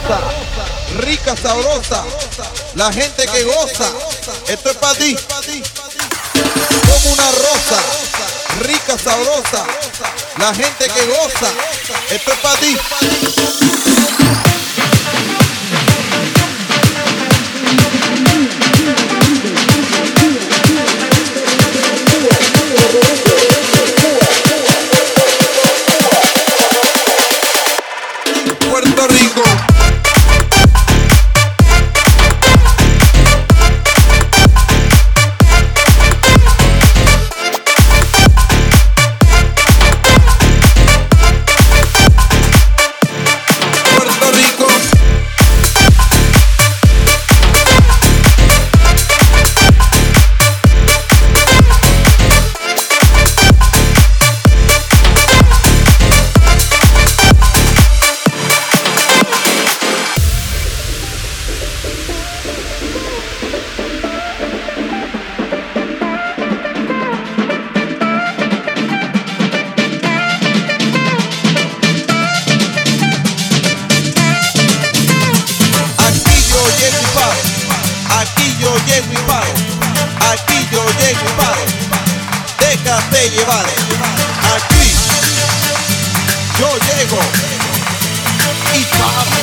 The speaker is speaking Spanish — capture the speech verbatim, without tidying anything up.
sabrosa, rica, sabrosa, la gente que goza. Esto es para ti. Como una rosa, rica, sabrosa, la gente que goza. Esto es para ti. Puerto Rico. Puerto Rico. Aquí yo llego y paro, aquí yo llego y paro, déjate llevar. Aquí yo llego y paro.